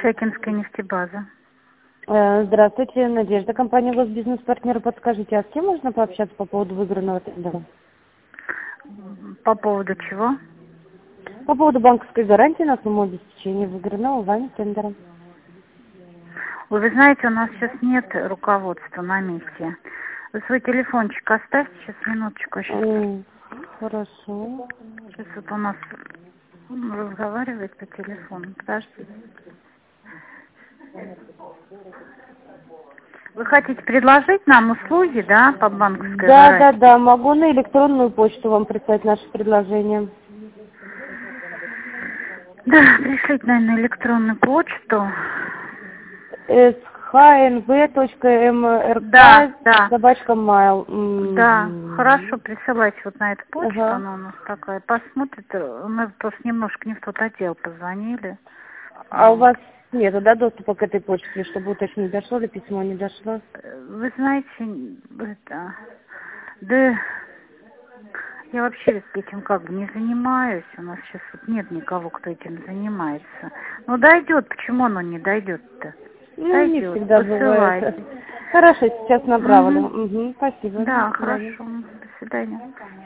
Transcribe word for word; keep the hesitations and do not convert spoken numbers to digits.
Лисакинская нефтебаза. Э, Здравствуйте, Надежда, компания Госбизнес-партнеры. Подскажите, а с кем можно пообщаться по поводу выигранного тендера? По поводу чего? По поводу банковской гарантии на сумму обеспечения выигранного вами тендера. Ой, вы знаете, у нас сейчас нет руководства на месте. Вы свой телефончик оставьте, сейчас, минуточку. Сейчас, М, Хорошо. сейчас вот у нас он разговаривает по телефону. Подождите. Вы хотите предложить нам услуги, да, по банковской Да, да, гарантии? да, могу на электронную почту вам прислать наше предложение. Да, пришлите, наверное, электронную почту. эс ха эн вэ точка эм эр Да, ка да. собачка майл. Да, М. хорошо, присылайте вот на эту почту, Ага. она у нас такая. Посмотрит, мы просто немножко не в тот отдел позвонили. А у Вот. вас нету, да, доступа к этой почте, чтобы уточнить, дошло ли письмо, не дошло? Вы знаете, это, да, я вообще этим как бы не занимаюсь. У нас сейчас вот нет никого, кто этим занимается. Ну, дойдет, почему оно не дойдет-то? Ну, не Дойдет, всегда бывает. посылайте. Хорошо, сейчас направлю. Угу. Угу, спасибо. До Да, свидания. хорошо. До свидания.